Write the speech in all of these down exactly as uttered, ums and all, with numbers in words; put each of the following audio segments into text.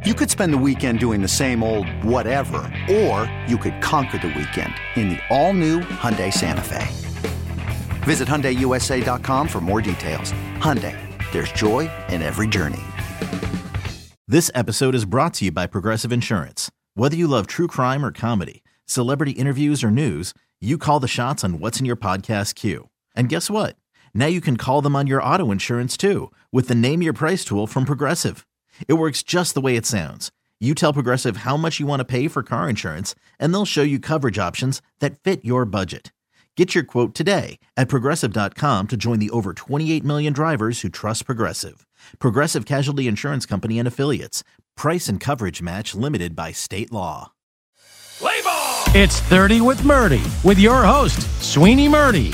You could spend the weekend doing the same old whatever, or you could conquer the weekend in the all-new Hyundai Santa Fe. Visit Hyundai U S A dot com for more details. Hyundai, there's joy in every journey. This episode is brought to you by Progressive Insurance. Whether you love true crime or comedy, celebrity interviews or news, you call the shots on what's in your podcast queue. And guess what? Now you can call them on your auto insurance too with the Name Your Price tool from Progressive. It works just the way it sounds. You tell Progressive how much you want to pay for car insurance, and they'll show you coverage options that fit your budget. Get your quote today at Progressive dot com to join the over twenty-eight million drivers who trust Progressive. Progressive Casualty Insurance Company and Affiliates. Price and coverage match limited by state law. Play ball! It's thirty with Murdy, with your host, Sweeney Murdy.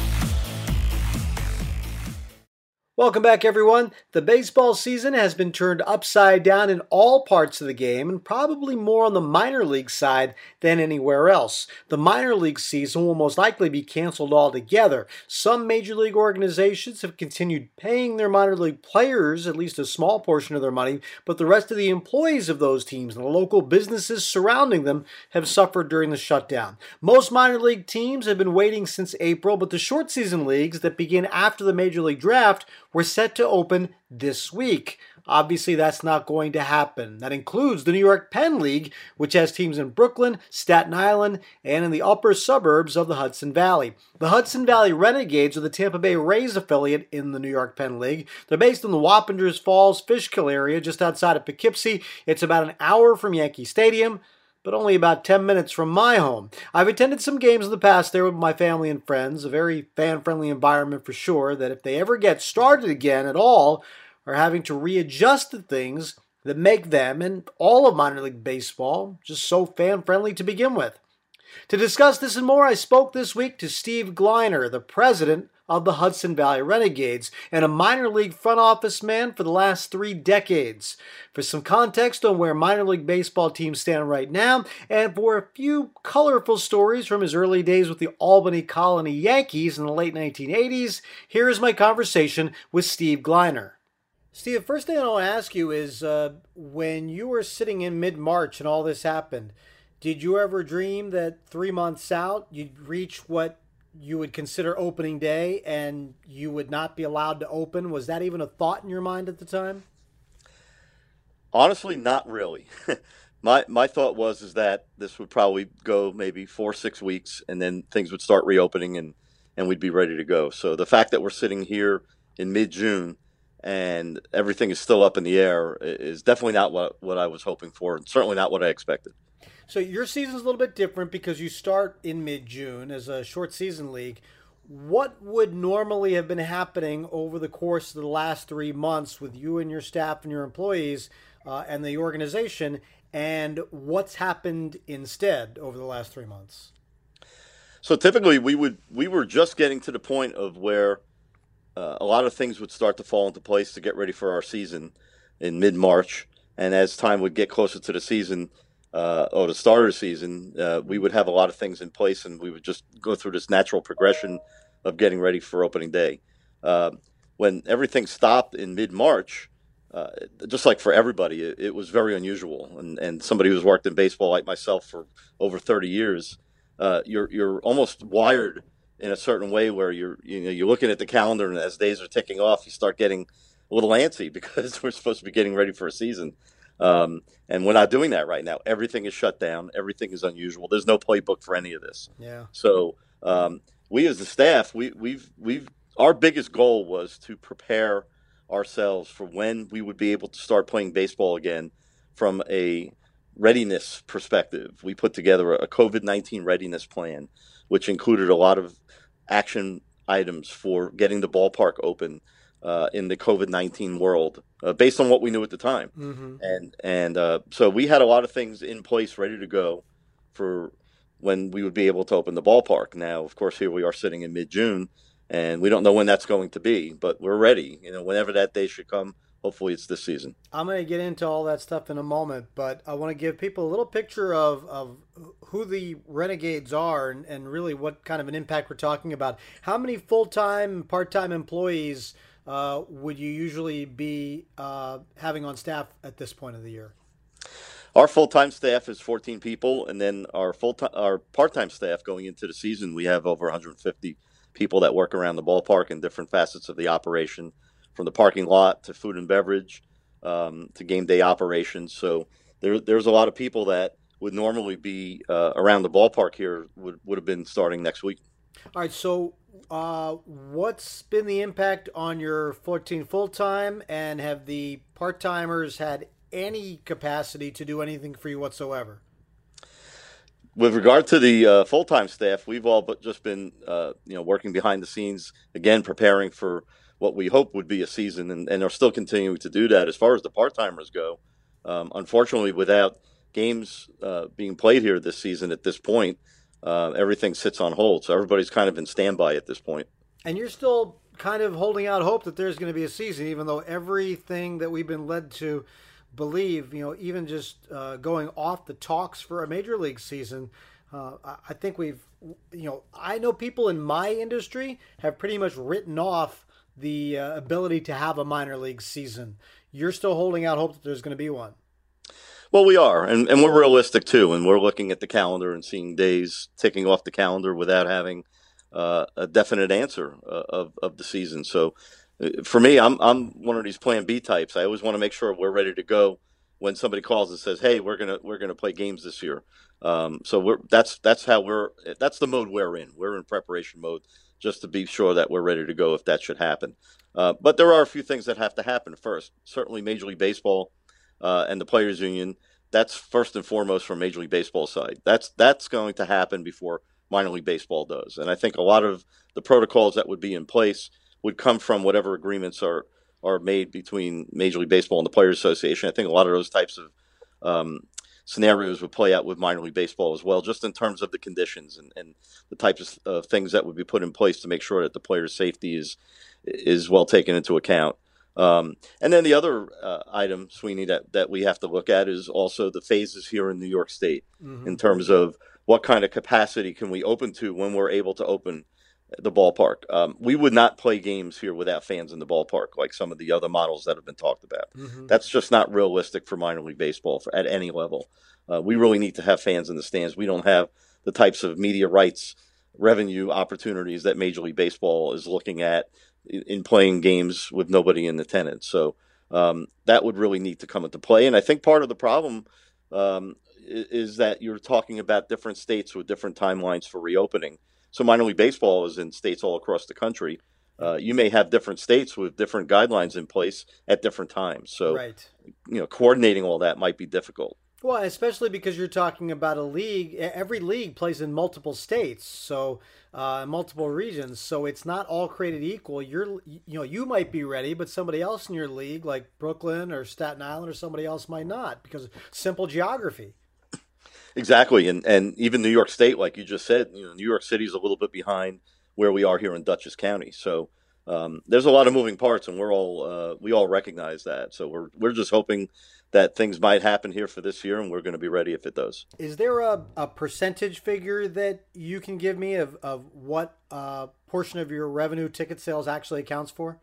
Welcome back, everyone. The baseball season has been turned upside down in all parts of the game, and probably more on the minor league side than anywhere else. The minor league season will most likely be canceled altogether. Some major league organizations have continued paying their minor league players at least a small portion of their money, but the rest of the employees of those teams and the local businesses surrounding them have suffered during the shutdown. Most minor league teams have been waiting since April, but the short season leagues that begin after the major league draft were set to open this week. Obviously, that's not going to happen. That includes the New York Penn League, which has teams in Brooklyn, Staten Island, and in the upper suburbs of the Hudson Valley. The Hudson Valley Renegades are the Tampa Bay Rays affiliate in the New York Penn League. They're based in the Wappingers Falls Fishkill area, just outside of Poughkeepsie. It's about an hour from Yankee Stadium, but only about ten minutes from my home. I've attended some games in the past there with my family and friends, a very fan-friendly environment for sure, that if they ever get started again at all, are having to readjust the things that make them and all of minor league baseball just so fan-friendly to begin with. To discuss this and more, I spoke this week to Steve Gliner, the president of the Hudson Valley Renegades and a minor league front office man for the last three decades. For some context on where minor league baseball teams stand right now, and for a few colorful stories from his early days with the Albany Colony Yankees in the late nineteen eighties, here is my conversation with Steve Gliner. Steve, first thing I want to ask you is, uh, when you were sitting in mid-March and all this happened, did you ever dream that three months out you'd reach what you would consider opening day and you would not be allowed to open? Was that even a thought in your mind at the time? Honestly, not really. my my thought was is that this would probably go maybe four, six weeks, and then things would start reopening, and, and we'd be ready to go. So the fact that we're sitting here in mid-June and everything is still up in the air is definitely not what, what I was hoping for, and certainly not what I expected. So your season's a little bit different because you start in mid-June as a short season league. What would normally have been happening over the course of the last three months with you and your staff and your employees uh, and the organization, and what's happened instead over the last three months? So typically we would we were just getting to the point of where uh, a lot of things would start to fall into place to get ready for our season in mid-March, and as time would get closer to the season, Uh, or the start of the season, uh, we would have a lot of things in place, and we would just go through this natural progression of getting ready for opening day. Uh, when everything stopped in mid-March, uh, just like for everybody, it, it was very unusual. And, and somebody who's worked in baseball like myself for over thirty years, uh, you're you're almost wired in a certain way where you're you know you're looking at the calendar, and as days are ticking off, you start getting a little antsy because we're supposed to be getting ready for a season. Um, and we're not doing that right now. Everything is shut down. Everything is unusual. There's no playbook for any of this. Yeah. So um, we as the staff, we, we've we've our biggest goal was to prepare ourselves for when we would be able to start playing baseball again from a readiness perspective. We put together a COVID nineteen readiness plan, which included a lot of action items for getting the ballpark open uh, in the COVID nineteen world, uh, based on what we knew at the time. Mm-hmm. And and uh, so we had a lot of things in place ready to go for when we would be able to open the ballpark. Now, of course, here we are sitting in mid-June, and we don't know when that's going to be, but we're ready. You know, whenever that day should come, hopefully it's this season. I'm going to get into all that stuff in a moment, but I want to give people a little picture of, of who the Renegades are and, and really what kind of an impact we're talking about. How many full-time, part-time employees uh, would you usually be uh, having on staff at this point of the year? Our full-time staff is fourteen people, and then our full-time, our part-time staff going into the season, we have over one hundred fifty people that work around the ballpark in different facets of the operation, from the parking lot to food and beverage, um, to game day operations. So there, there's a lot of people that would normally be uh, around the ballpark here would, would have been starting next week. All right, so uh, what's been the impact on your fourteen full-time, and have the part-timers had any capacity to do anything for you whatsoever? With regard to the uh, full-time staff, we've all but just been, uh, you know, working behind the scenes, again, preparing for what we hope would be a season, and, and are still continuing to do that. As far as the part-timers go, um, unfortunately, without games uh, being played here this season at this point, uh, everything sits on hold. So everybody's kind of in standby at this point. And you're still kind of holding out hope that there's going to be a season, even though everything that we've been led to believe, you know, even just uh, going off the talks for a major league season, uh, I think we've, you know, I know people in my industry have pretty much written off the uh, ability to have a minor league season. You're still holding out hope that there's going to be one. Well, we are, and, and we're realistic too, and we're looking at the calendar and seeing days ticking off the calendar without having uh, a definite answer uh, of, of the season. So for me, I'm I'm one of these Plan B types. I always want to make sure we're ready to go when somebody calls and says, "Hey, we're gonna we're gonna play games this year." Um, so we're that's that's how we're that's the mode we're in. We're in preparation mode just to be sure that we're ready to go if that should happen. Uh, but there are a few things that have to happen first. Certainly, Major League Baseball uh, and the Players Union. That's first and foremost from Major League Baseball side. That's that's going to happen before minor league baseball does. And I think a lot of the protocols that would be in place would come from whatever agreements are are made between Major League Baseball and the Players Association. I think a lot of those types of um, scenarios would play out with minor league baseball as well, just in terms of the conditions and, and the types of uh, things that would be put in place to make sure that the players' safety is is well taken into account. Um, and then the other uh, item, Sweeney, that, that we have to look at is also the phases here in New York State, mm-hmm. in terms of what kind of capacity can we open to when we're able to open the ballpark. Um, we would not play games here without fans in the ballpark like some of the other models that have been talked about. Mm-hmm. That's just not realistic for minor league baseball for, at any level. Uh, we really need to have fans in the stands. We don't have the types of media rights revenue opportunities that Major League Baseball is looking at in playing games with nobody in attendance. So um, that would really need to come into play. And I think part of the problem um, is that you're talking about different states with different timelines for reopening. So minor league baseball is in states all across the country. Uh, you may have different states with different guidelines in place at different times. So, right. you know, coordinating all that might be difficult. Well, especially because you're talking about a league. Every league plays in multiple states, so uh, multiple regions. So it's not all created equal. You're, you know, you might be ready, but somebody else in your league, like Brooklyn or Staten Island or somebody else, might not because of simple geography. Exactly, and and even New York State, like you just said, you know, New York City is a little bit behind where we are here in Dutchess County. So um, there's a lot of moving parts, and we're all uh, we all recognize that. So we're we're just hoping that things might happen here for this year, and we're going to be ready if it does. Is there a, a percentage figure that you can give me of, of what uh, portion of your revenue ticket sales actually accounts for?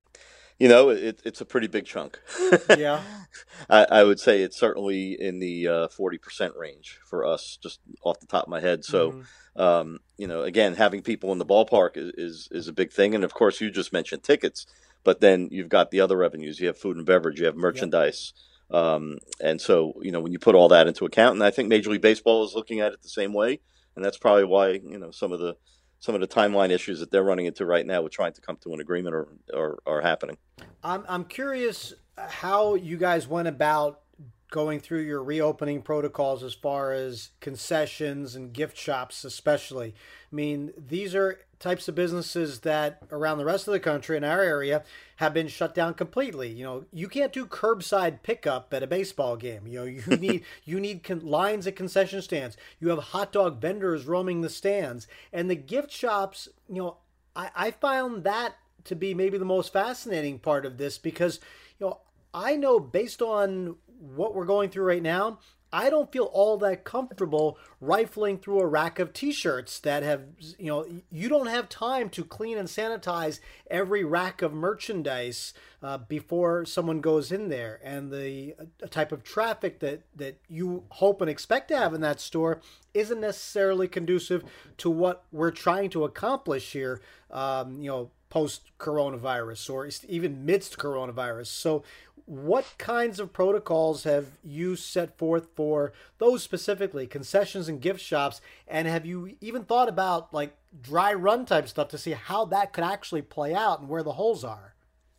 You know, it, it's a pretty big chunk. Yeah. I, I would say it's certainly in the uh, forty percent range for us, just off the top of my head. So, mm-hmm. um, you know, again, having people in the ballpark is, is, is a big thing. And, of course, you just mentioned tickets, but then you've got the other revenues. You have food and beverage, you have merchandise. Yep. Um, and so, you know, when you put all that into account, and I think Major League Baseball is looking at it the same way, and that's probably why, you know, some of the some of the timeline issues that they're running into right now with trying to come to an agreement are, are, are happening. I'm I'm curious how you guys went about going through your reopening protocols as far as concessions and gift shops especially. I mean, these are types of businesses that around the rest of the country in our area have been shut down completely. You know, you can't do curbside pickup at a baseball game. You know, you need you need con- lines at concession stands. You have hot dog vendors roaming the stands, and the gift shops. You know, I, I found that to be maybe the most fascinating part of this because, you know, I know based on what we're going through right now, I don't feel all that comfortable rifling through a rack of t-shirts that have, you know, you don't have time to clean and sanitize every rack of merchandise uh, before someone goes in there. And the uh, type of traffic that, that you hope and expect to have in that store isn't necessarily conducive to what we're trying to accomplish here, um, you know, post-coronavirus or even midst coronavirus. So what kinds of protocols have you set forth for those specifically, concessions and gift shops? And have you even thought about like dry run type stuff to see how that could actually play out and where the holes are?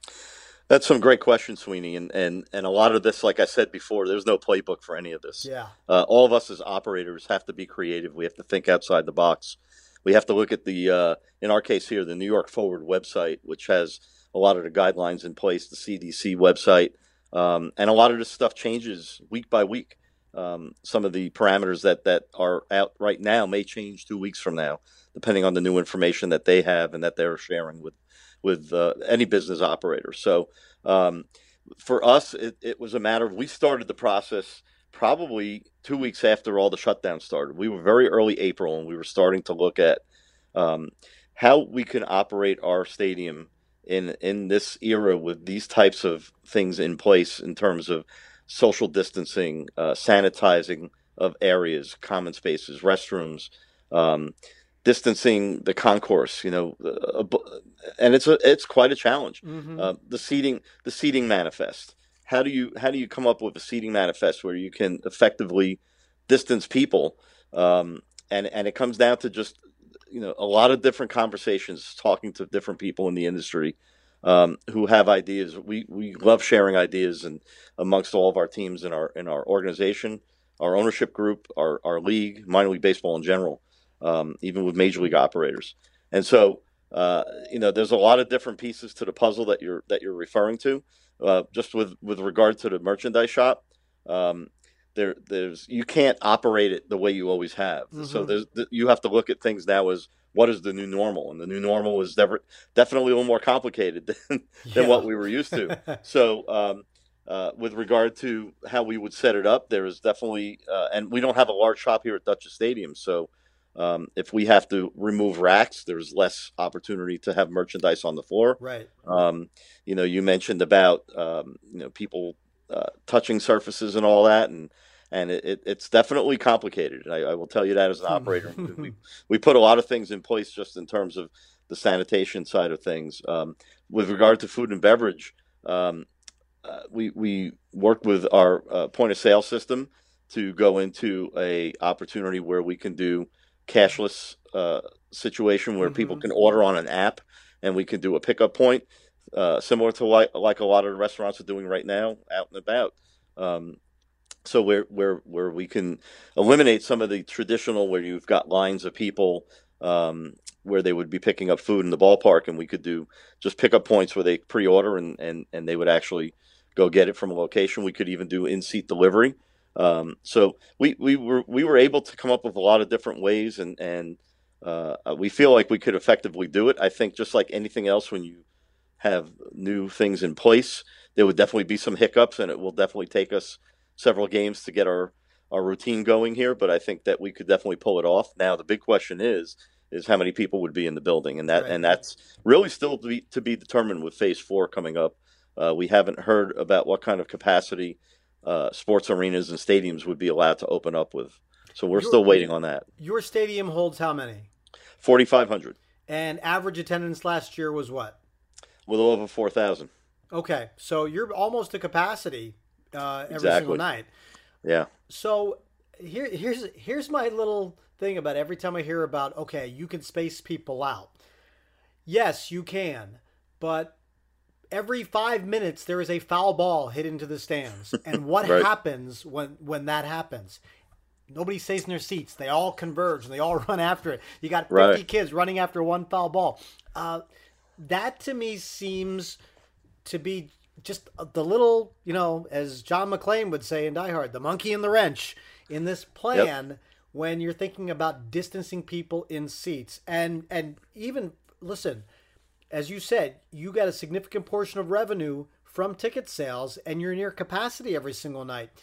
That's some great questions, Sweeney. And, and, and a lot of this, like I said before, there's no playbook for any of this. Yeah. Uh, all of us as operators have to be creative. We have to think outside the box. We have to look at the, uh, in our case here, the New York Forward website, which has a lot of the guidelines in place, the C D C website, um, and a lot of this stuff changes week by week. Um, some of the parameters that, that are out right now may change two weeks from now, depending on the new information that they have and that they're sharing with with uh, any business operator. So um, for us, it, it was a matter of we started the process probably two weeks after all the shutdowns started. We were very early April, and we were starting to look at um, how we can operate our stadium in in this era with these types of things in place in terms of social distancing, uh, sanitizing of areas, common spaces, restrooms, um, distancing the concourse, you know, uh, and it's a it's quite a challenge. Mm-hmm. Uh, the seating the seating manifest. How do you how do you come up with a seating manifest where you can effectively distance people? Um, and and it comes down to just, you know, a lot of different conversations, talking to different people in the industry um, who have ideas. We we love sharing ideas, and amongst all of our teams in our in our organization, our ownership group, our our league, minor league baseball in general, um, even with major league operators. And so, uh, you know, there's a lot of different pieces to the puzzle that you're that you're referring to. Uh, just with, with regard to the merchandise shop, um, there there's you can't operate it the way you always have. Mm-hmm. So there's you have to look at things now as what is the new normal, and the new normal is dev- definitely a little more complicated than, yeah. than what we were used to. So um, uh, with regard to how we would set it up, there is definitely, uh, and we don't have a large shop here at Dutchess Stadium, so. Um, if we have to remove racks, there's less opportunity to have merchandise on the floor. Right. Um, you know, you mentioned about um, you know people uh, touching surfaces and all that, and and it, it, it's definitely complicated. I, I will tell you that as an operator, we we put a lot of things in place just in terms of the sanitation side of things. Um, with regard to food and beverage, um, uh, we we worked with our uh, point of sale system to go into a opportunity where we can do cashless uh, situation where mm-hmm. people can order on an app, and we can do a pickup point uh, similar to like, like a lot of the restaurants are doing right now out and about. Um, so where, where, where we can eliminate some of the traditional where you've got lines of people um, where they would be picking up food in the ballpark, and we could do just pickup points where they pre-order and, and, and they would actually go get it from a location. We could even do in-seat delivery. Um, so we, we were we were able to come up with a lot of different ways, and and uh, we feel like we could effectively do it. I think just like anything else, when you have new things in place, there would definitely be some hiccups, and it will definitely take us several games to get our, our routine going here. But I think that we could definitely pull it off. Now the big question is is how many people would be in the building, and that right. and that's really still to be to be determined with Phase Four coming up. Uh, we haven't heard about what kind of capacity Uh, sports arenas and stadiums would be allowed to open up with. So we're your, still waiting on that. Your stadium holds how many? forty-five hundred. And average attendance last year was what? A little over four thousand. Okay. So you're almost to capacity uh, every exactly. single night. Yeah. So here, here's here's my little thing about every time I hear about, okay, you can space people out. Yes, you can. But every five minutes, there is a foul ball hit into the stands. And what right. happens when, when that happens? Nobody stays in their seats. They all converge, and they all run after it. You got fifty right. kids running after one foul ball. Uh, that, to me, seems to be just the little, you know, as John McClane would say in Die Hard, the monkey in the wrench in this plan yep. when you're thinking about distancing people in seats. And, and even, listen, as you said, you got a significant portion of revenue from ticket sales, and you're near capacity every single night.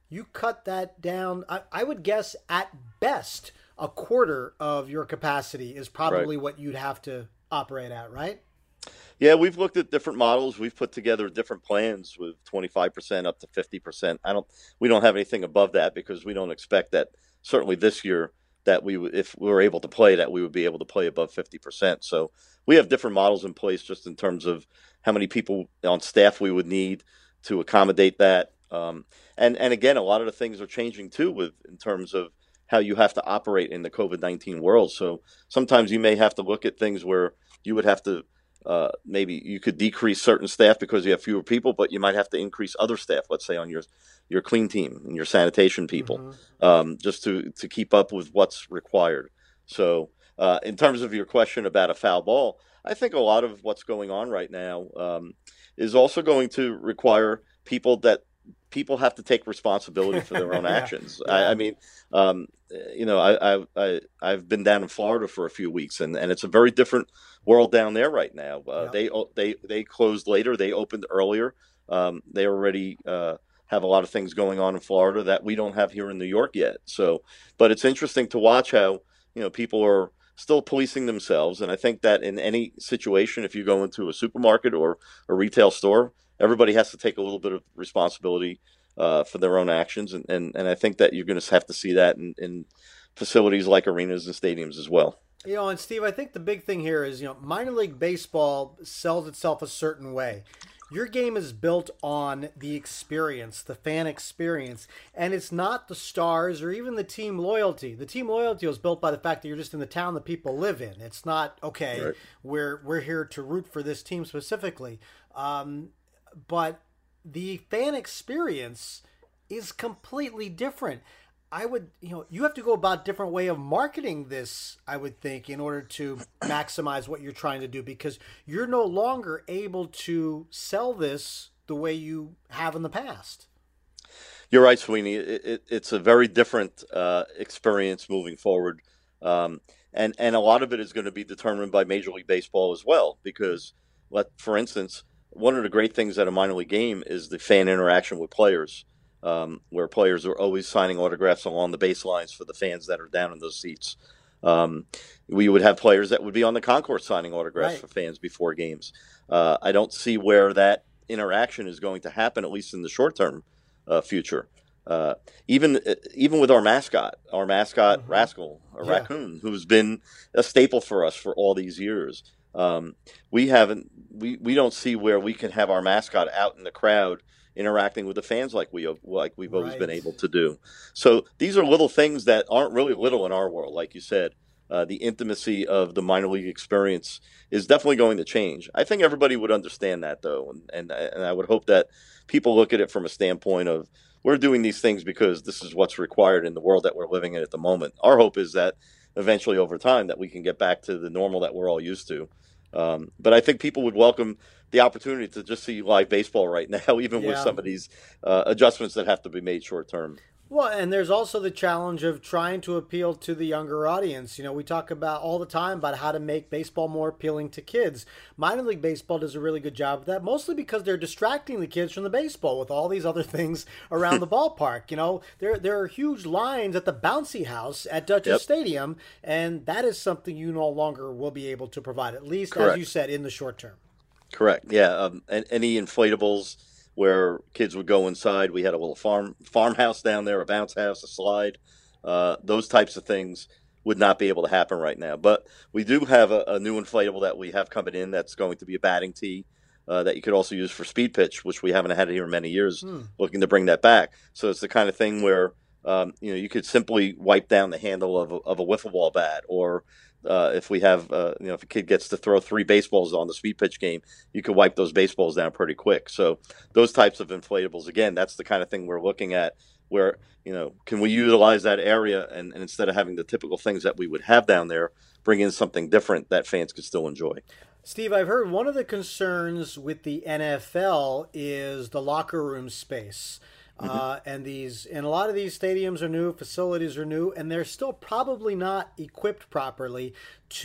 you cut that down. I, I would guess at best a quarter of your capacity is probably Right. what you'd have to operate at, right? Yeah, we've looked at different models. We've put together different plans with twenty-five percent up to fifty percent. I don't, we don't have anything above that because we don't expect that certainly this year that we would, if we were able to play that, we would be able to play above fifty percent. So we have different models in place just in terms of how many people on staff we would need to accommodate that. Um, and, and again, a lot of the things are changing too with in terms of how you have to operate in the COVID nineteen world. So sometimes you may have to look at things where you would have to Uh, maybe you could decrease certain staff because you have fewer people, but you might have to increase other staff, let's say on your your clean team and your sanitation people, Mm-hmm. um, just to, to keep up with what's required. So uh, in terms of your question about a foul ball, I think a lot of what's going on right now um, is also going to require people that people have to take responsibility for their own Yeah. actions. Yeah. I, I mean, um, you know, I, I, I, I've been down in Florida for a few weeks, and, and it's a very different world down there right now. Uh, Yep. They they they closed later. They opened earlier. Um, they already uh, have a lot of things going on in Florida that we don't have here in New York yet. So, but it's interesting to watch how, you know, people are still policing themselves. And I think that in any situation, if you go into a supermarket or a retail store, everybody has to take a little bit of responsibility uh, for their own actions. And, and, and I think that you're going to have to see that in, in facilities like arenas and stadiums as well. You know, and Steve, I think the big thing here is, you know, minor league baseball sells itself a certain way. Your game is built on the experience, the fan experience, and it's not the stars or even the team loyalty. The team loyalty was built by the fact that you're just in the town that people live in. It's not, okay, Right. we're we're here to root for this team specifically. Um, but the fan experience is completely different. I would, you know, you have to go about a different way of marketing this, I would think, in order to maximize what you're trying to do, because you're no longer able to sell this the way you have in the past. You're right, Sweeney. It, it, it's a very different uh, experience moving forward. Um, and, and a lot of it is going to be determined by Major League Baseball as well, because, let, for instance, one of the great things at a minor league game is the fan interaction with players. Um, where players are always signing autographs along the baselines for the fans that are down in those seats. Um, we would have players that would be on the concourse signing autographs Right. for fans before games. Uh, I don't see where that interaction is going to happen, at least in the short-term uh, future. Uh, even even with our mascot, our mascot Mm-hmm. Rascal, a Yeah. raccoon, who's been a staple for us for all these years. Um, we haven't, we, we don't see where we can have our mascot out in the crowd interacting with the fans like we like we've always been Right. able to do. So these are little things that aren't really little in our world, like you said. Uh, the intimacy of the minor league experience is definitely going to change. I think everybody would understand that, though, and and, and I would hope that people look at it from a standpoint of we're doing these things because this is what's required in the world that we're living in at the moment. Our hope is that eventually, over time, that we can get back to the normal that we're all used to. Um, but I think people would welcome the opportunity to just see live baseball right now, even with Yeah. some of these uh, adjustments that have to be made short term. Well, and there's also the challenge of trying to appeal to the younger audience. You know, we talk about all the time about how to make baseball more appealing to kids. Minor league baseball does a really good job of that, mostly because they're distracting the kids from the baseball with all these other things around the ballpark. You know, there there are huge lines at the bouncy house at Dutchess Yep. Stadium, and that is something you no longer will be able to provide, at least, as Correct. you said, in the short term. Correct. Yeah. Um, and any inflatables where kids would go inside. We had a little farm farmhouse down there, a bounce house, a slide. Uh, those types of things would not be able to happen right now. But we do have a, a new inflatable that we have coming in that's going to be a batting tee uh, that you could also use for speed pitch, which we haven't had here in many years, Hmm. looking to bring that back. So it's the kind of thing where um, you know you could simply wipe down the handle of a, of a wiffle ball bat, or Uh, if we have, uh, you know, if a kid gets to throw three baseballs on the speed pitch game, you could wipe those baseballs down pretty quick. So those types of inflatables, again, that's the kind of thing we're looking at where, you know, can we utilize that area and, and instead of having the typical things that we would have down there, bring in something different that fans could still enjoy. Steve, I've heard one of the concerns with the N F L is the locker room space. Uh, and these, and a lot of these stadiums are new, facilities are new, and they're still probably not equipped properly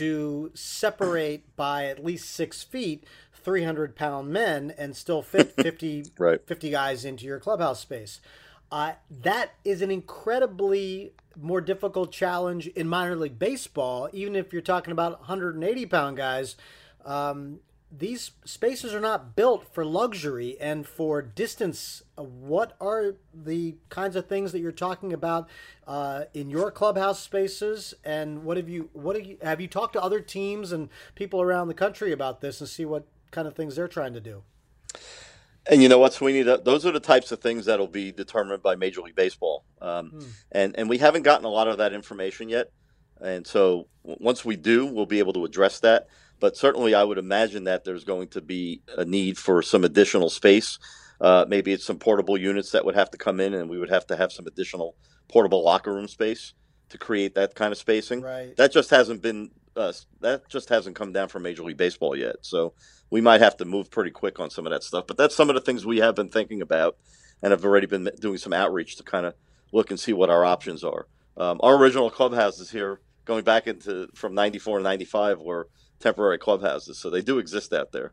to separate by at least six feet three hundred pound men and still fit fifty, Right. fifty guys into your clubhouse space. Uh, that is an incredibly more difficult challenge in minor league baseball, even if you're talking about one hundred eighty pound guys. Um, these spaces are not built for luxury and for distance. What are the kinds of things that you're talking about uh, in your clubhouse spaces? And what have you, what have you, have you talked to other teams and people around the country about this and see what kind of things they're trying to do? And you know what, Sweeney? Those are the types of things that'll be determined by Major League Baseball. Um, hmm. and, and we haven't gotten a lot of that information yet. And so once we do, we'll be able to address that. But certainly I would imagine that there's going to be a need for some additional space. Uh, maybe it's some portable units that would have to come in, and we would have to have some additional portable locker room space to create that kind of spacing. Right. That just hasn't been uh, that just hasn't come down from Major League Baseball yet. So we might have to move pretty quick on some of that stuff. But that's some of the things we have been thinking about and have already been doing some outreach to kind of look and see what our options are. Um, our original clubhouses here, going back into from ninety-four and ninety-five, were temporary clubhouses, so they do exist out there.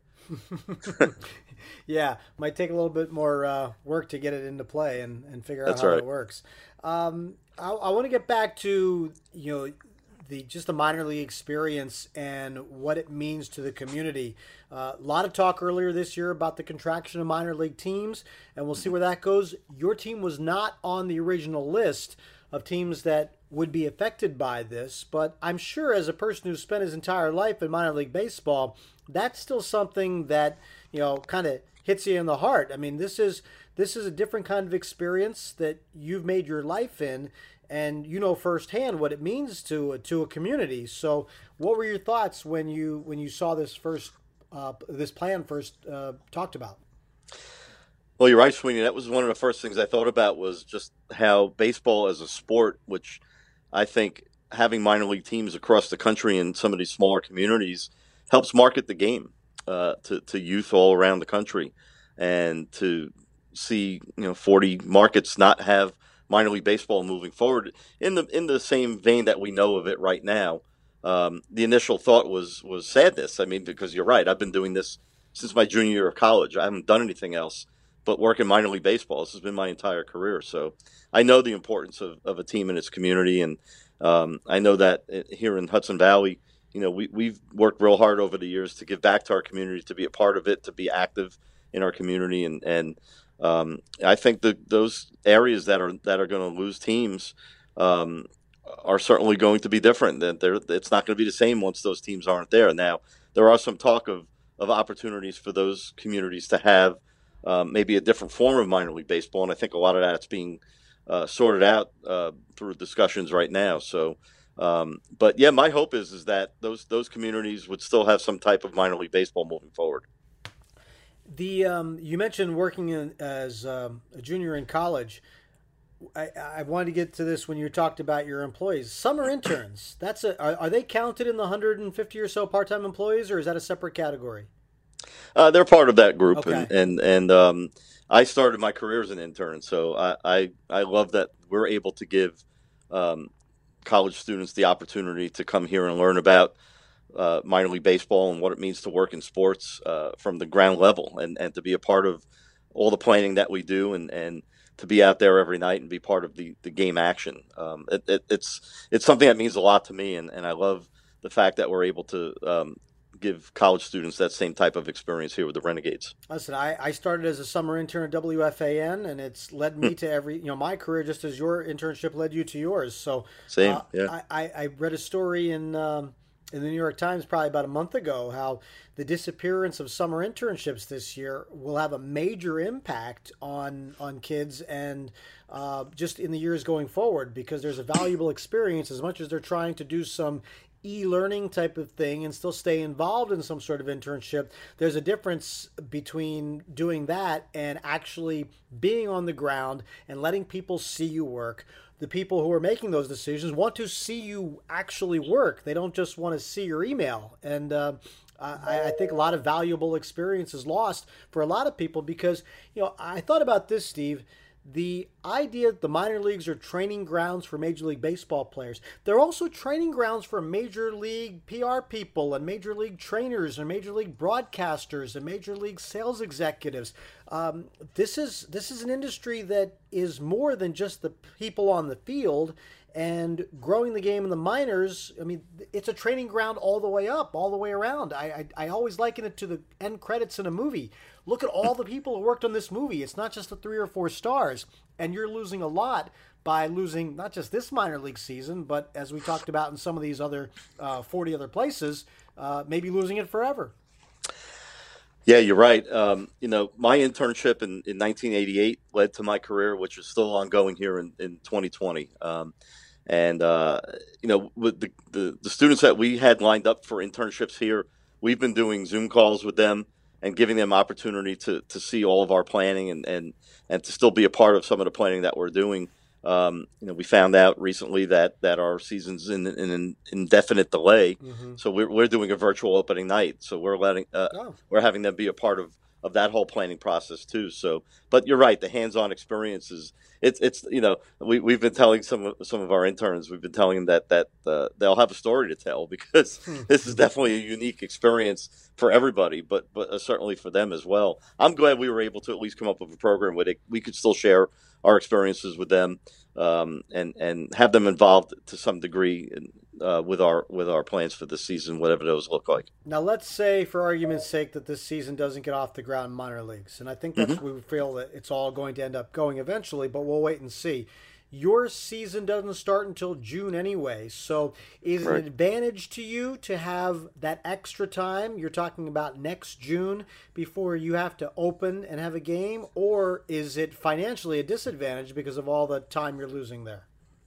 Yeah, might take a little bit more uh, work to get it into play and, and figure out That's how right. it works. Um, I, I want to get back to you know the just the minor league experience and what it means to the community. Uh, a lot of talk earlier this year about the contraction of minor league teams, and we'll see where that goes. Your team was not on the original list of teams that would be affected by this, but I'm sure as a person who's spent his entire life in minor league baseball, that's still something that, you know, kind of hits you in the heart. I mean, this is this is a different kind of experience that you've made your life in, and you know firsthand what it means to to a community. So, what were your thoughts when you when you saw this first uh, this plan first uh, talked about? Well, you're right, Sweeney. That was one of the first things I thought about, was just how baseball as a sport, which I think having minor league teams across the country in some of these smaller communities helps market the game uh, to, to youth all around the country. And to see, you know, forty markets not have minor league baseball moving forward in the in the same vein that we know of it right now, um, the initial thought was was sadness. I mean, because you're right. I've been doing this since my junior year of college. I haven't done anything else but work in minor league baseball. This has been my entire career. So I know the importance of, of a team in its community. And um, I know that here in Hudson Valley, you know, we, we've worked real hard over the years to give back to our community, to be a part of it, to be active in our community. And, and um, I think the, those areas that are that are going to lose teams um, are certainly going to be different. That they're, it's not going to be the same once those teams aren't there. Now, there are some talk of, of opportunities for those communities to have Um, maybe a different form of minor league baseball, and I think a lot of that's being uh, sorted out uh, through discussions right now. So, um, but yeah, my hope is is that those those communities would still have some type of minor league baseball moving forward. The um, you mentioned working in, as um, a junior in college. I, I wanted to get to this when you talked about your employees. Summer interns. That's a are, are they counted in the one hundred fifty or so part-time employees, or is that a separate category? Uh, they're part of that group, okay. and and, and um, I started my career as an intern, so I, I, I love that we're able to give um, college students the opportunity to come here and learn about uh, minor league baseball and what it means to work in sports uh, from the ground level, and, and to be a part of all the planning that we do, and, and to be out there every night and be part of the, the game action. Um, it, it, it's it's something that means a lot to me, and, and I love the fact that we're able to um, give college students that same type of experience here with the Renegades. Listen, I, I started as a summer intern at W F A N, and it's led me to every, you know, my career, just as your internship led you to yours. So same, uh, yeah. I, I read a story in um, in the New York Times probably about a month ago how the disappearance of summer internships this year will have a major impact on on kids and uh, just in the years going forward, because there's a valuable experience as much as they're trying to do some e-learning type of thing and still stay involved in some sort of internship. There's a difference between doing that and actually being on the ground and letting people see you work. The people who are making those decisions want to see you actually work. They don't just want to see your email. And uh, I, I think a lot of valuable experience is lost for a lot of people because, you know, I thought about this, Steve. The idea that the minor leagues are training grounds for Major League Baseball players, they're also training grounds for Major League P R people and Major League trainers and Major League broadcasters and Major League sales executives. Um, this is this is an industry that is more than just the people on the field. And growing the game in the minors, I mean, it's a training ground all the way up, all the way around. I, I, I always liken it to the end credits in a movie. Look at all the people who worked on this movie. It's not just the three or four stars. And you're losing a lot by losing not just this minor league season, but as we talked about in some of these other uh, forty other places, uh, maybe losing it forever. Yeah, you're right. Um, you know, my internship in, in nineteen eighty-eight led to my career, which is still ongoing here in, in twenty twenty. Um, and, uh, you know, with the, the, the students that we had lined up for internships here, we've been doing Zoom calls with them and giving them opportunity to, to see all of our planning and, and, and to still be a part of some of the planning that we're doing. Um, you know, we found out recently that, that our season's in, in an indefinite delay, mm-hmm. so we're we're doing a virtual opening night. So we're letting uh, oh. we're having them be a part of, of that whole planning process too. So, but you're right, the hands-on experiences. It's it's you know we we've been telling some of, some of our interns, we've been telling them that that uh, they'll have a story to tell because hmm. this is definitely a unique experience for everybody, but but uh, certainly for them as well. I'm glad we were able to at least come up with a program where they, we could still share our experiences with them, um, and and have them involved to some degree in, uh, with our with our plans for this season, whatever those look like. Now, let's say, for argument's sake, that this season doesn't get off the ground in minor leagues, and I think that's mm-hmm. we feel that it's all going to end up going eventually, but we'll wait and see. Your season doesn't start until June anyway, so is right. it an advantage to you to have that extra time? You're talking about next June before you have to open and have a game, or is it financially a disadvantage because of all the time you're losing there?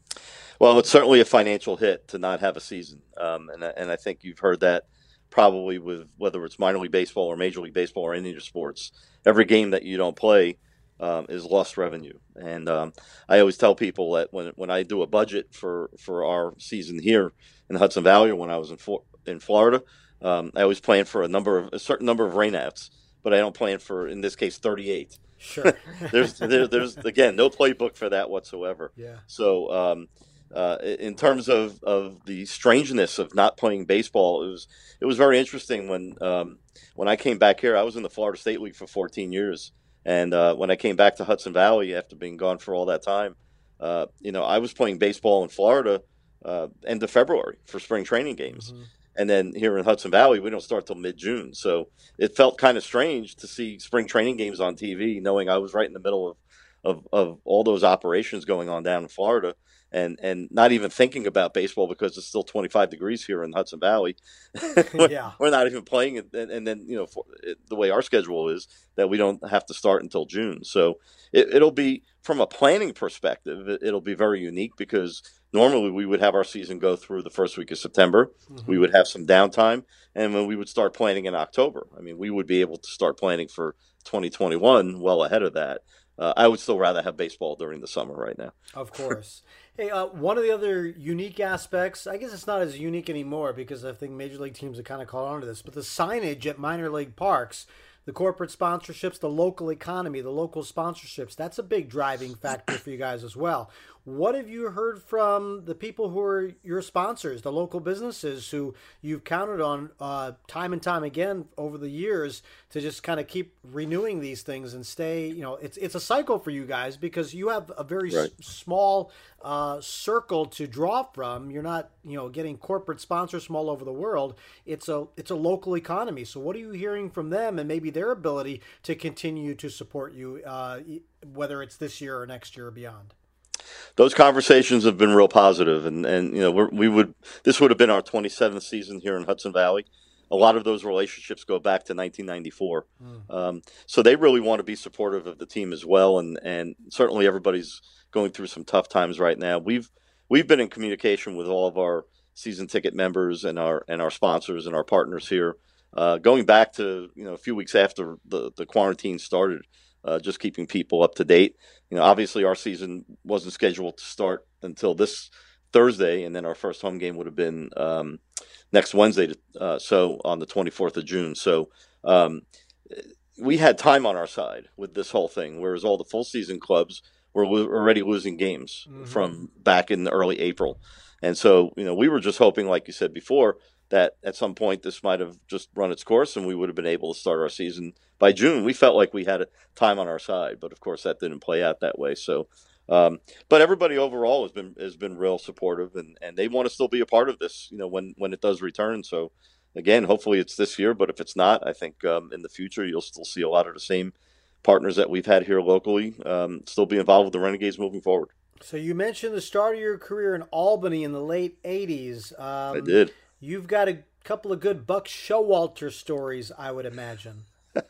Well, it's certainly a financial hit to not have a season, um, and, and I think you've heard that probably with whether it's minor league baseball or major league baseball or any of your sports. Every game that you don't play Um, is lost revenue. And um, I always tell people that when when I do a budget for, for our season here in Hudson Valley, or when I was in in Florida, um, I always plan for a number of a certain number of rainouts, but I don't plan for, in this case, thirty-eight. Sure. there's there, there's again no playbook for that whatsoever. Yeah. So um, uh, in terms of, of the strangeness of not playing baseball, it was it was very interesting when um, when I came back here. I was in the Florida State League for fourteen years. And uh, when I came back to Hudson Valley after being gone for all that time, uh, you know, I was playing baseball in Florida uh, end of February for spring training games. Mm-hmm. And then here in Hudson Valley, we don't start till mid-June. So it felt kind of strange to see spring training games on T V, knowing I was right in the middle of, of, of all those operations going on down in Florida. And, and not even thinking about baseball because it's still twenty-five degrees here in Hudson Valley. we're, yeah. we're not even playing it. And, and then, you know, for, it, the way our schedule is that we don't have to start until June. So it, it'll be, from a planning perspective, it, it'll be very unique because normally we would have our season go through the first week of September. Mm-hmm. We would have some downtime. And when we would start planning in October, I mean, we would be able to start planning for twenty twenty-one well ahead of that. Uh, I would still rather have baseball during the summer right now. Of course. Hey, uh, one of the other unique aspects, I guess it's not as unique anymore because I think major league teams have kind of caught on to this, but the signage at minor league parks, the corporate sponsorships, the local economy, the local sponsorships, that's a big driving factor for you guys as well. What have you heard from the people who are your sponsors, the local businesses who you've counted on uh, time and time again over the years to just kind of keep renewing these things and stay, you know, it's it's a cycle for you guys because you have a very right. s- small uh, circle to draw from. You're not, you know, getting corporate sponsors from all over the world. It's a it's a local economy. So what are you hearing from them and maybe their ability to continue to support you, uh, whether it's this year or next year or beyond? Those conversations have been real positive, and, and you know we're, we would this would have been our twenty-seventh season here in Hudson Valley. A lot of those relationships go back to nineteen ninety-four, mm. um, so they really want to be supportive of the team as well. And, and certainly everybody's going through some tough times right now. We've we've been in communication with all of our season ticket members and our and our sponsors and our partners here, uh, going back to you know a few weeks after the, the quarantine started. Uh, just keeping people up to date. You know, obviously our season wasn't scheduled to start until this Thursday, and then our first home game would have been um, next Wednesday, to, uh, so on the twenty-fourth of June. So um, we had time on our side with this whole thing, whereas all the full season clubs were lo- already losing games mm-hmm. from back in early April. And so, you know, we were just hoping, like you said before, that at some point this might have just run its course and we would have been able to start our season by June. We felt like we had time on our side, but of course that didn't play out that way. So, um, but everybody overall has been has been real supportive, and, and they want to still be a part of this, you know, when when it does return. So, again, hopefully it's this year, but if it's not, I think um, in the future you'll still see a lot of the same partners that we've had here locally um, still be involved with the Renegades moving forward. So you mentioned the start of your career in Albany in the late eighties. Um, I did. You've got a couple of good Buck Showalter stories, I would imagine.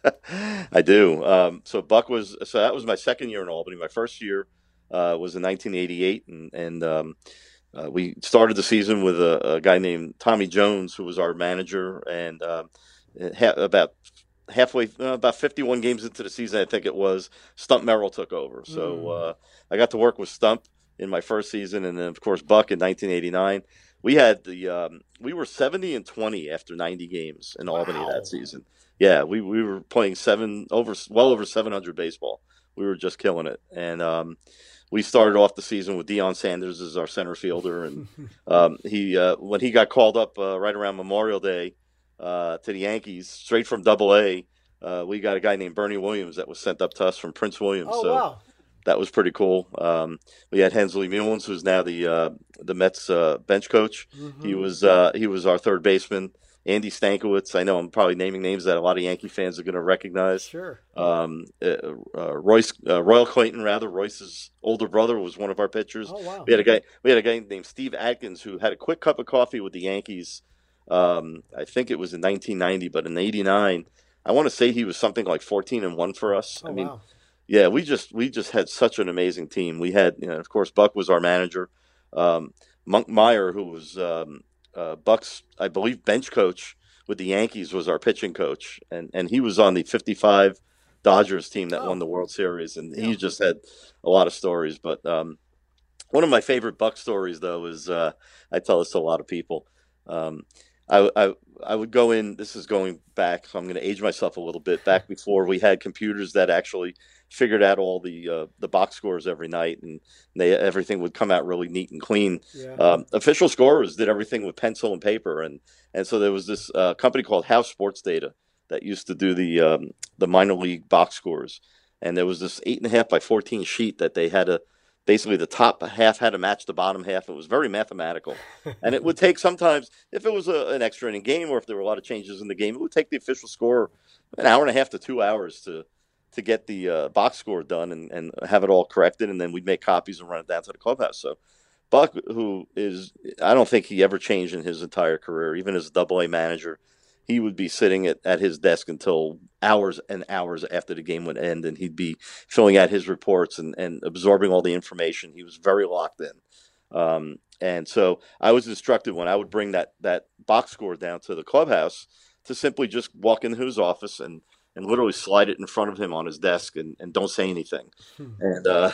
I do. Um, so Buck was so that was my second year in Albany. My first year uh, was in nineteen eighty-eight, and and um, uh, we started the season with a, a guy named Tommy Jones, who was our manager, and um, ha- about halfway, uh, about fifty-one games into the season, I think it was, Stump Merrill took over. So Mm. uh, I got to work with Stump in my first season, and then of course Buck in nineteen eighty-nine. We had the um, we were seventy and twenty after ninety games in Albany Wow. that season. Yeah, we, we were playing seven over well over seven hundred baseball. We were just killing it, and um, we started off the season with Deion Sanders as our center fielder, and um, he uh, when he got called up uh, right around Memorial Day uh, to the Yankees, straight from Double A, uh, we got a guy named Bernie Williams that was sent up to us from Prince William. Oh, so wow. that was pretty cool. Um, we had Hensley Mullins, who's now the uh, the Mets uh, bench coach. Mm-hmm. He was uh, he was our third baseman. Andy Stankiewicz. I know I'm probably naming names that a lot of Yankee fans are going to recognize. Sure. Um, uh, uh, Royce uh, Royal Clayton, rather Royce's older brother, was one of our pitchers. Oh, wow. We had a guy. We had a guy named Steve Atkins who had a quick cup of coffee with the Yankees. Um, I think it was in nineteen ninety, but in eighty-nine, I want to say he was something like fourteen and one for us. Oh, I mean, wow. yeah, we just we just had such an amazing team. We had, you know, of course, Buck was our manager. Um, Monk Meyer, who was um, uh, Buck's, I believe, bench coach with the Yankees, was our pitching coach, and and he was on the fifty-five Dodgers team that Oh. won the World Series, and Yeah. he just had a lot of stories. But um, one of my favorite Buck stories, though, is uh, I tell this to a lot of people. Um, I, I I would go in. This is going back, so I'm going to age myself a little bit. Back before we had computers that actually figured out all the uh, the box scores every night, and they everything would come out really neat and clean. Yeah. Um, official scorers did everything with pencil and paper, and and so there was this uh, company called House Sports Data that used to do the um, the minor league box scores, and there was this eight and a half by fourteen sheet that they had to. Basically, the top half had to match the bottom half. It was very mathematical. And it would take sometimes, if it was a, an extra inning game or if there were a lot of changes in the game, it would take the official score an hour and a half to two hours to to get the uh, box score done and, and have it all corrected. And then we'd make copies and run it down to the clubhouse. So Buck, who is, I don't think he ever changed in his entire career, even as a double A manager, he would be sitting at, at his desk until hours and hours after the game would end, and he'd be filling out his reports and, and absorbing all the information. He was very locked in. Um, and so I was instructed when I would bring that, that box score down to the clubhouse to simply just walk into his office and, and literally slide it in front of him on his desk and, and don't say anything. And uh,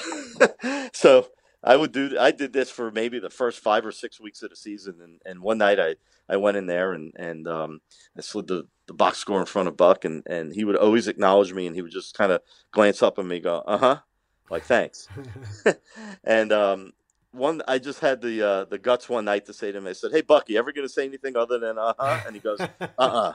so I would do. I did this for maybe the first five or six weeks of the season, and, and one night I, I went in there and and um, I slid the, the box score in front of Buck, and, and he would always acknowledge me, and he would just kind of glance up at me, and go, uh huh, like thanks. and um, one, I just had the uh, the guts one night to say to him, I said, "Hey Buck, you ever going to say anything other than uh huh?" And he goes, "Uh uh."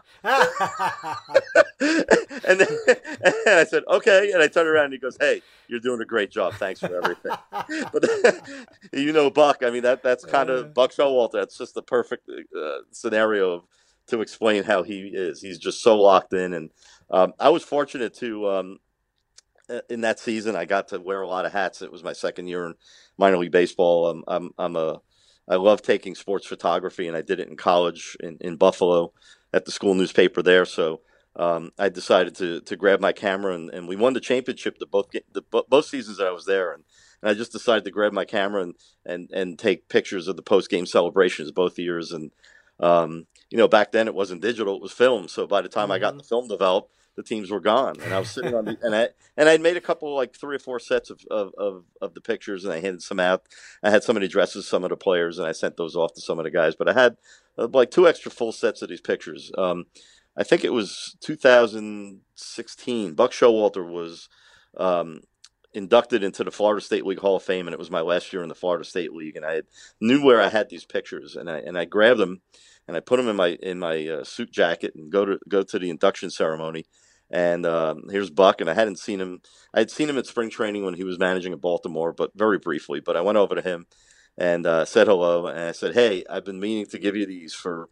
and, then, and I said, "Okay." And I turned around and he goes, "Hey, you're doing a great job. Thanks for everything." But you know, Buck, I mean, that that's kind of Buck Showalter. That's just the perfect uh, scenario of, to explain how he is. He's just so locked in. And um, I was fortunate to, um, in that season, I got to wear a lot of hats. It was my second year in minor league baseball. I'm, I'm, I'm a, I love taking sports photography, and I did it in college in, in Buffalo at the school newspaper there. So um, I decided to to grab my camera, and, and we won the championship the both the both seasons that I was there, and, and I just decided to grab my camera and and and take pictures of the post game celebrations both years. And um, you know, back then it wasn't digital; it was film. So by the time mm-hmm. I got the film developed, the teams were gone, and I was sitting on the and I and I'd made a couple, like three or four sets of, of, of, of the pictures, and I handed some out. I had some of the dresses, some of the players, and I sent those off to some of the guys. But I had uh, like two extra full sets of these pictures. Um, I think it was two thousand sixteen. Buck Showalter was um, inducted into the Florida State League Hall of Fame, and it was my last year in the Florida State League, and I had, knew where I had these pictures, and I and I grabbed them, and I put them in my in my uh, suit jacket and go to go to the induction ceremony. And um, here's Buck, and I hadn't seen him. I had seen him at spring training when he was managing at Baltimore, but very briefly. But I went over to him and uh, said hello, and I said, "Hey, I've been meaning to give you these for,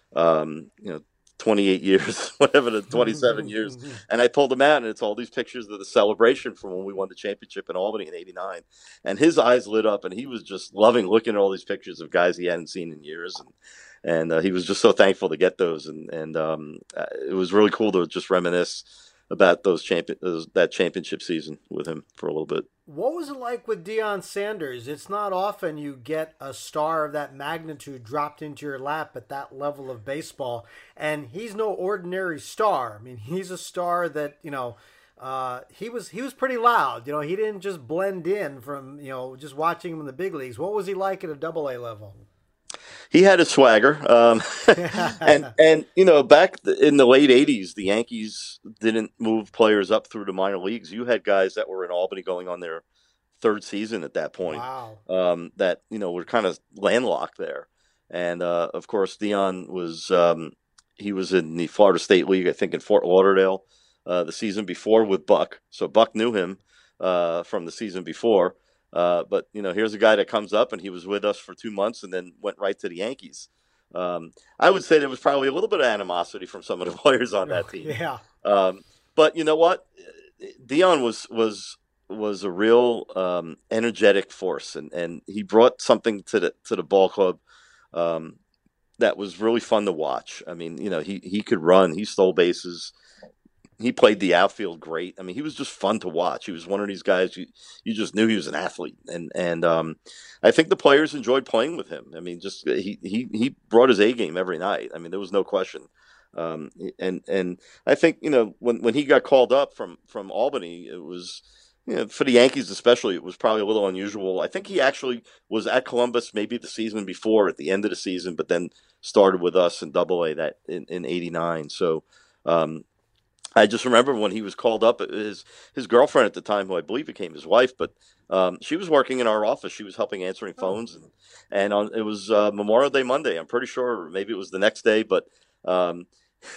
um, you know, twenty-eight years, whatever the twenty-seven years." And I pulled them out, and it's all these pictures of the celebration from when we won the championship in Albany in eighty-nine. And his eyes lit up, and he was just loving looking at all these pictures of guys he hadn't seen in years. And And uh, he was just so thankful to get those, and and um, it was really cool to just reminisce about those champion those, that championship season with him for a little bit. What was it like with Deion Sanders? It's not often you get a star of that magnitude dropped into your lap at that level of baseball, and he's no ordinary star. I mean, he's a star that, you know, uh, he was he was pretty loud. You know, he didn't just blend in from, you know, just watching him in the big leagues. What was he like at a double A level? He had a swagger, um, and and you know, back in the late eighties, the Yankees didn't move players up through the minor leagues. You had guys that were in Albany going on their third season at that point. Wow. Um, that you know were kind of landlocked there, and uh, of course, Deion was um, he was in the Florida State League, I think, in Fort Lauderdale uh, the season before with Buck. So Buck knew him uh, from the season before. Uh, but, you know, here's a guy that comes up, and he was with us for two months and then went right to the Yankees. Um, I would say there was probably a little bit of animosity from some of the players on that team. Yeah. Um, but you know what? Deion was was was a real um, energetic force, and, and he brought something to the to the ball club um, that was really fun to watch. I mean, you know, he he could run, he stole bases. He played the outfield great. I mean, he was just fun to watch. He was one of these guys you, you just knew he was an athlete, and and um, I think the players enjoyed playing with him. I mean, just he he he brought his A game every night. I mean, there was no question. Um, and and I think you know when when he got called up from from Albany, it was you know for the Yankees especially, it was probably a little unusual. I think he actually was at Columbus maybe the season before at the end of the season, but then started with us in Double A that in in eighty-nine. So. Um, I just remember when he was called up, his his girlfriend at the time, who I believe became his wife, but um, she was working in our office. She was helping answering phones, and and on it was uh, Memorial Day Monday. I'm pretty sure, maybe it was the next day, but um,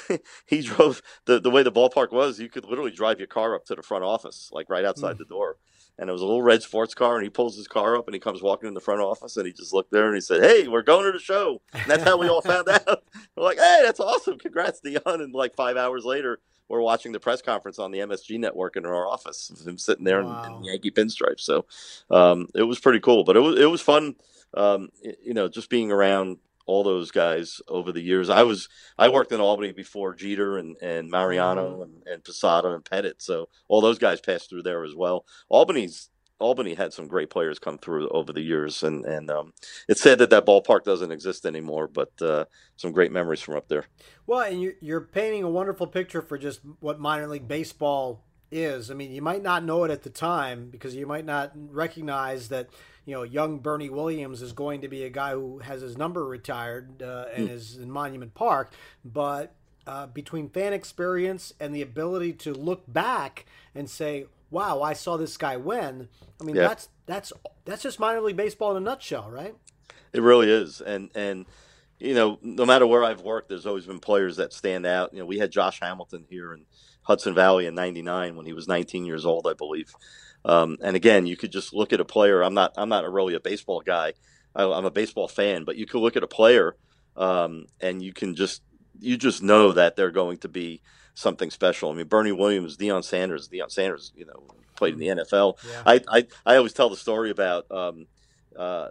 he drove the the way the ballpark was. You could literally drive your car up to the front office, like right outside mm. the door. And it was a little red sports car, and he pulls his car up, and he comes walking in the front office, and he just looked there, and he said, "Hey, we're going to the show." And that's how we all found out. We're like, "Hey, that's awesome! Congrats, Deion!" And like five hours later, we're watching the press conference on the M S G network in our office, him sitting there wow. in, in Yankee pinstripes. So um, it was pretty cool, but it was it was fun, um, you know, just being around all those guys over the years. I was I worked in Albany before Jeter and, and Mariano and, and Posada and Pettit, so all those guys passed through there as well. Albany's Albany had some great players come through over the years, and and um, it's sad that that ballpark doesn't exist anymore, but uh, some great memories from up there. Well, and you, you're painting a wonderful picture for just what minor league baseball is. I mean, you might not know it at the time because you might not recognize that, you know, young Bernie Williams is going to be a guy who has his number retired uh, and mm. is in Monument Park, but uh, between fan experience and the ability to look back and say, wow, I saw this guy win. I mean, yeah. that's that's that's just minor league baseball in a nutshell, right? It really is. And, and you know, no matter where I've worked, there's always been players that stand out. You know, we had Josh Hamilton here in Hudson Valley in ninety-nine when he was nineteen years old, I believe. Um, and again, you could just look at a player. I'm not I'm not a really a baseball guy. I, I'm a baseball fan, but you could look at a player um, and you can just you just know that they're going to be something special. I mean, Bernie Williams, Deion Sanders, Deion Sanders, you know, played in the N F L. Yeah. I, I, I always tell the story about um, uh,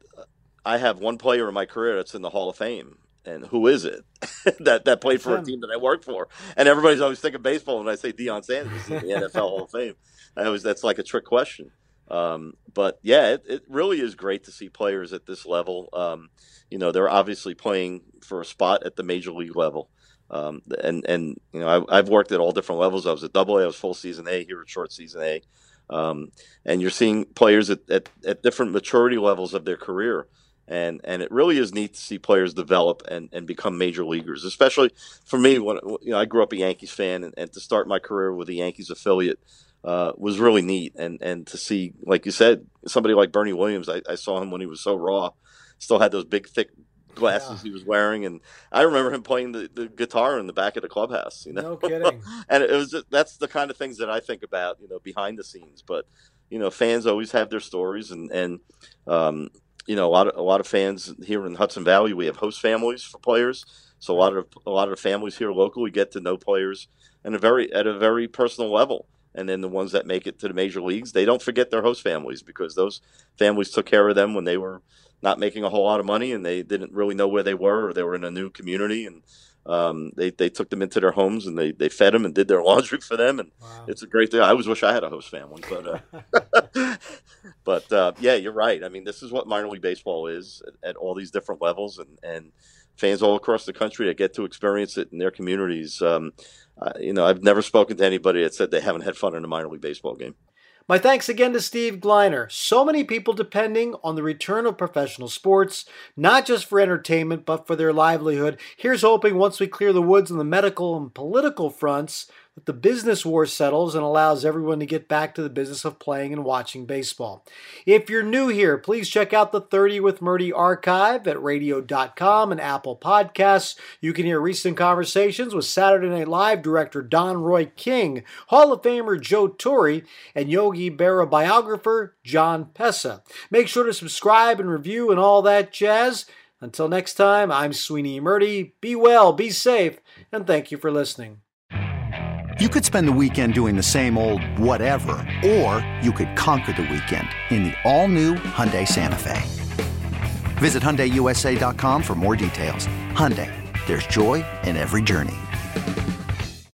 I have one player in my career that's in the Hall of Fame. And who is it that, that played for a team that I worked for? And everybody's always thinking baseball when I say Deion Sanders in the N F L Hall of Fame. I always, that's like a trick question. Um, but yeah, it, it really is great to see players at this level. Um, you know, they're obviously playing for a spot at the major league level. Um, and, and, you know, I, I've worked at all different levels. I was at Double A, I was full season A, here at short season A. Um, and you're seeing players at, at, at different maturity levels of their career. And and it really is neat to see players develop and, and become major leaguers, especially for me when you know I grew up a Yankees fan, and, and to start my career with a Yankees affiliate uh, was really neat. And, and to see, like you said, somebody like Bernie Williams, I, I saw him when he was so raw, still had those big, thick glasses yeah. he was wearing, and I remember him playing the, the guitar in the back of the clubhouse. You know, no kidding. And it was just, that's the kind of things that I think about, you know, behind the scenes. But you know, fans always have their stories, and and um, you know, a lot of a lot of fans here in Hudson Valley, we have host families for players. So a lot of a lot of families here locally get to know players and a very at a very personal level. And then the ones that make it to the major leagues, they don't forget their host families, because those families took care of them when they were not making a whole lot of money and they didn't really know where they were, or they were in a new community, and um, they, they took them into their homes and they, they fed them and did their laundry for them. And wow. It's a great thing. I always wish I had a host family, but, uh, but uh, yeah, you're right. I mean, this is what minor league baseball is at, at all these different levels, and, and fans all across the country that get to experience it in their communities. Um, uh, you know, I've never spoken to anybody that said they haven't had fun in a minor league baseball game. My thanks again to Steve Gleiner. So many people depending on the return of professional sports, not just for entertainment, but for their livelihood. Here's hoping once we clear the woods on the medical and political fronts, that the business war settles and allows everyone to get back to the business of playing and watching baseball. If you're new here, please check out the thirty with Murdy archive at radio dot com and Apple Podcasts. You can hear recent conversations with Saturday Night Live director Don Roy King, Hall of Famer Joe Torre, and Yogi Berra biographer John Pessa. Make sure to subscribe and review and all that jazz. Until next time, I'm Sweeney Murdy. Be well, be safe, and thank you for listening. You could spend the weekend doing the same old whatever, or you could conquer the weekend in the all-new Hyundai Santa Fe. Visit Hyundai U S A dot com for more details. Hyundai, there's joy in every journey.